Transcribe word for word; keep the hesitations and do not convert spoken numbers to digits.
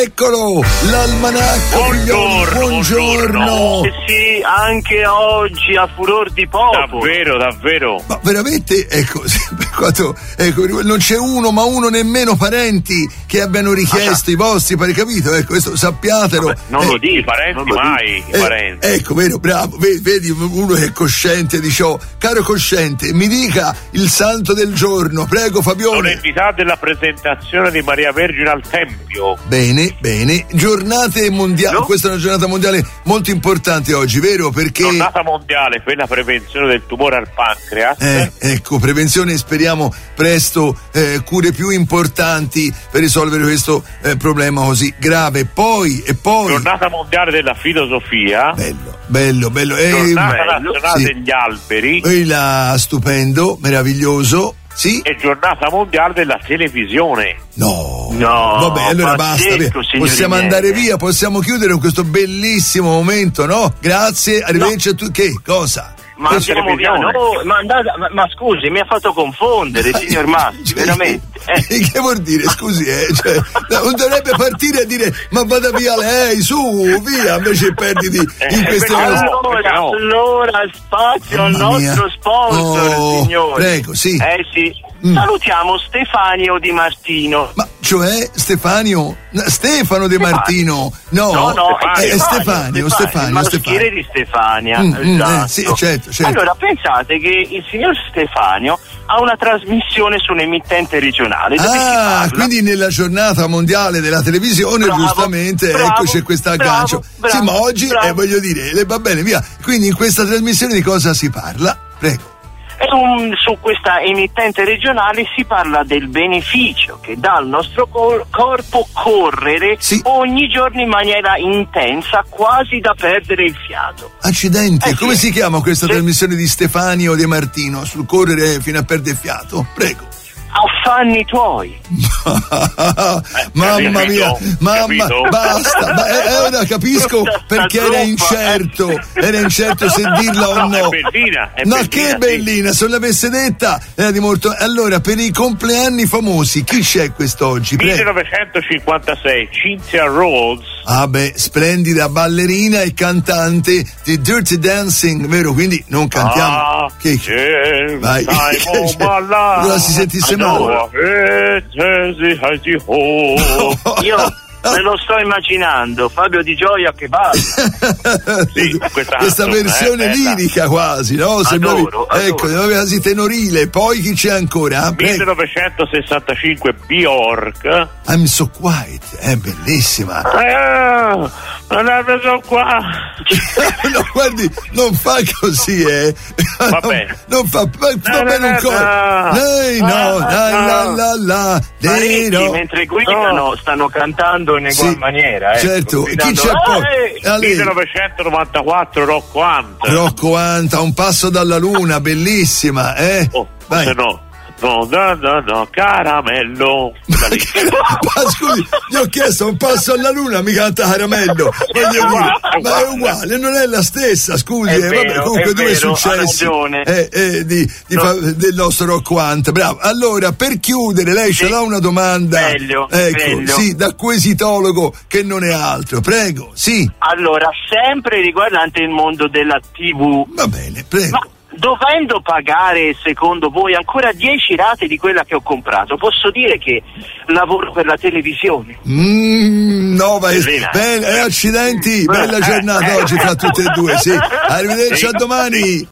Eccolo, l'almanacco. Buongiorno, buongiorno. buongiorno. Sì, anche oggi a furor di poco. Davvero, davvero. Ma veramente, ecco, per quanto, ecco, non c'è uno, ma uno nemmeno parenti che abbiano richiesto i vostri, pare capito? Ecco, questo sappiatelo. Vabbè, non eh, lo dici, parenti lo mai, eh, parenti. Ecco, vero, bravo, vedi, vedi uno che è cosciente, dice, oh, caro cosciente, mi dica il santo del giorno, prego Fabione. Sono invitato alla presentazione di Maria Vergine al Tempio. Bene, bene, giornate mondiali, No? questa è una giornata mondiale molto importante oggi, vero? Perché Giornata mondiale per la prevenzione del tumore al pancreas. Eh, ecco, prevenzione, speriamo presto eh, cure più importanti per risolvere questo eh, problema così grave. Poi, e poi... Giornata mondiale della filosofia. Bello, bello, bello. Eh, Giornata bello, nazionale sì. degli alberi. eh, là, stupendo, meraviglioso. Sì? E giornata mondiale della televisione. No. No, Vabbè, allora pazzesco, basta. via. signori Possiamo miei. andare via, possiamo chiudere con questo bellissimo momento, no? Grazie, arrivederci a tutti. Che cosa? Ma Per andiamo via, televisione. no, ma, andate, ma, ma scusi, mi ha fatto confondere, signor Massi, Cioè, veramente. Eh. Che vuol dire? Scusi, eh? Cioè, non dovrebbe partire a dire ma vada via lei, su, via, invece perditi in queste perché cose. no? Allora, no? allora spazio al Mamma mia. nostro sponsor, Oh, signori. prego, sì. Eh sì. Mm. Salutiamo Stefanio Di Martino. Ma cioè Stefanio? No, Stefano De Martino? No, No, no, è, è è Stefano, Stefania, Stefano, il maschile Stefano. di Stefania. Mm, mm, esatto. eh, sì, certo, certo. Allora, pensate che il signor Stefanio ha una trasmissione su un'emittente regionale dove si Ah, parla. quindi nella giornata mondiale della televisione, Bravo, giustamente, bravo, ecco c'è questo bravo, aggancio. bravo, sì, ma oggi, bravo. eh, voglio dire, le va bene, via. Quindi in questa trasmissione di cosa si parla? Prego. E un- su questa emittente regionale si parla del beneficio che dà al nostro cor- corpo correre Sì. ogni giorno in maniera intensa, quasi da perdere il fiato. Accidenti, Eh, come sì. si chiama questa Sì. trasmissione di Stefanio De Martino sul correre fino a perdere fiato? Prego. Affanni tuoi. Mamma mia, capito? mamma, Capito? basta, ma eh, ora capisco Questa perché era zuppa, incerto, eh. era incerto se dirla o No, no. è bellina, è Ma bellina, che sì. bellina, se l'avesse detta era di molto. Allora, per i compleanni famosi, chi c'è quest'oggi? Prego. millenovecentocinquantasei, Cynthia Rhodes. Ah beh, splendida ballerina e cantante di Dirty Dancing, vero? Quindi non cantiamo. Ah, che yeah, Vai. time Che of c'è? my life. Allora si sentisse male. Allora, eh, eh, sì, eh, sì, oh. Io me lo sto immaginando, Fabio Di Gioia che balla. Sì, questa questa canzone, versione eh, bella. lirica quasi, no? Sembravi, Adoro, adoro. ecco, sembravi quasi tenorile. Poi chi c'è ancora? Ah, prego. millenovecentosessantacinque, Bjork. I'm so quiet, è bellissima. Eh, non è preso qua. No, guardi, non fa così, eh. Vabbè. Non, non fa, fa, fa No, bene no, un coro. no. Lei no, Ah, la la no. la la. Parecchi, no. mentre guidano, No. stanno cantando in egual Sì, maniera. Ecco, certo, e chi guidando- c'è poi? Eh, A lei. millenovecentonovantaquattro, Rocco Hunt. Rocco Hunt, a un passo dalla luna, bellissima, eh? Oh, Vai. se no, no, no, no, no, caramello. Ma scusi, gli ho chiesto un passo alla luna, mi canta Caramello. Voglio dire, ma è uguale, non è la stessa, scusi. È eh, vabbè, vero, comunque è dove è vero, ha successo? ragione. Eh, eh, di, di No. fa- del nostro Rocco Hunt. Bravo. Allora, per chiudere, lei ce Sì. l'ha una domanda. Meglio, ecco, meglio. sì, da quesitologo che non è altro. Prego, sì. Allora, sempre riguardante il mondo della tivù, Va bene, prego. ma dovendo pagare, secondo voi, ancora dieci rate di quella che ho comprato, posso dire che lavoro per la televisione? Mm, no, vai, Bellina, eh. bene, eh, accidenti, bella giornata oggi fra tutte e due, sì. Arrivederci, a domani.